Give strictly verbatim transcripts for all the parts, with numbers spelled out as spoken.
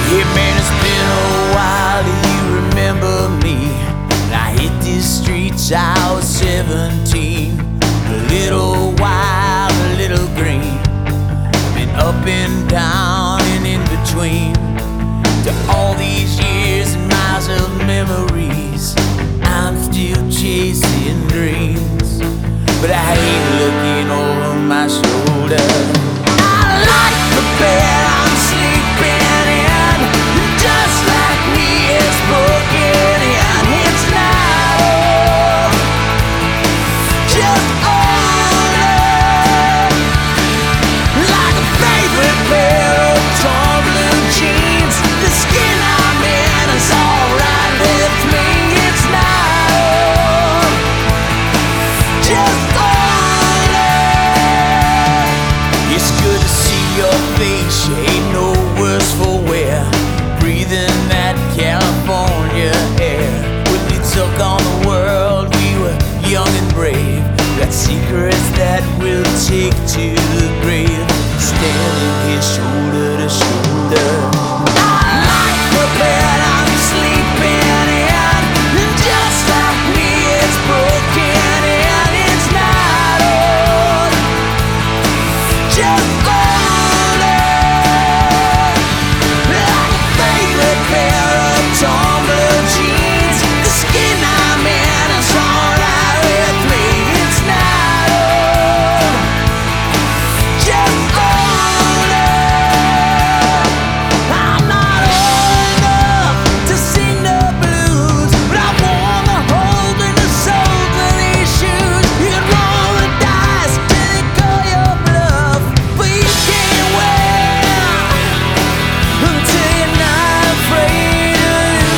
Hey man, it's been a while, do you remember me? When I hit these streets, I was seventeen. A little wild, a little green. Been up and down and in between. To all these years and miles of memories, I'm still chasing dreams, but I ain't looking over my shoulder. I like the bed I'm sleeping in, just like me, it's broken in. It's not old, just older. Like a favorite pair of torn blue jeans, the skin I'm in is alright with me. It's not old, just older. It's good to see your face, you ain't no worse for wear. Breathing that California air. When we took on the world, we were young and brave. Got secrets that we'll take to the grave. Standing here shoulder to shoulder. I like the bed I'm sleeping in, just like me, it's broken in. It's not old, just older. Like a favorite pair of torn blue jeans, the skin I'm in is alright with me. It's not old, just older. I'm not old enough to sing the blues, but I worn the holes in the soles of these shoes. You can roll the dice till they call your bluff, but you can't win until you're not afraid to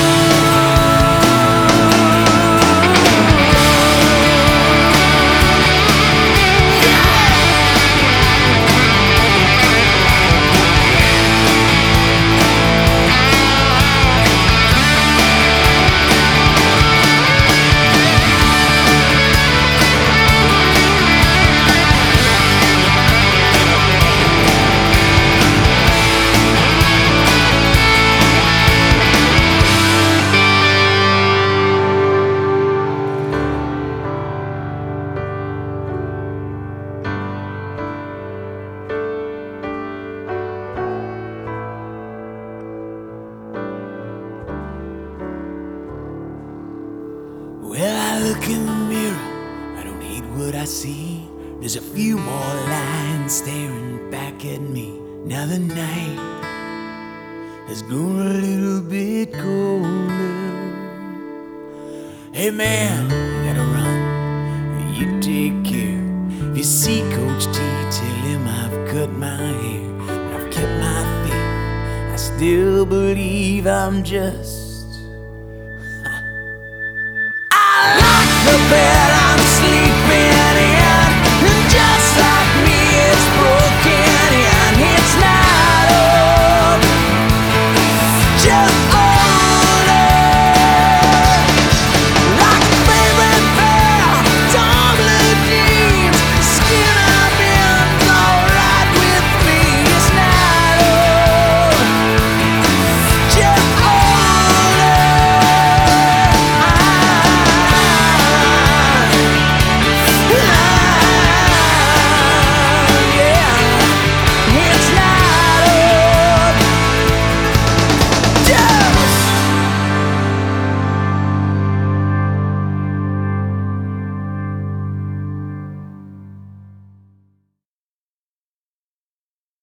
Well, I look in the mirror, I don't hate what I see. There's a few more lines staring back at me. Now the night has grown a little bit colder. Hey man, I gotta run, you take care. If you see Coach T, tell him I've cut my hair. But I've kept my faith, I still believe I'm just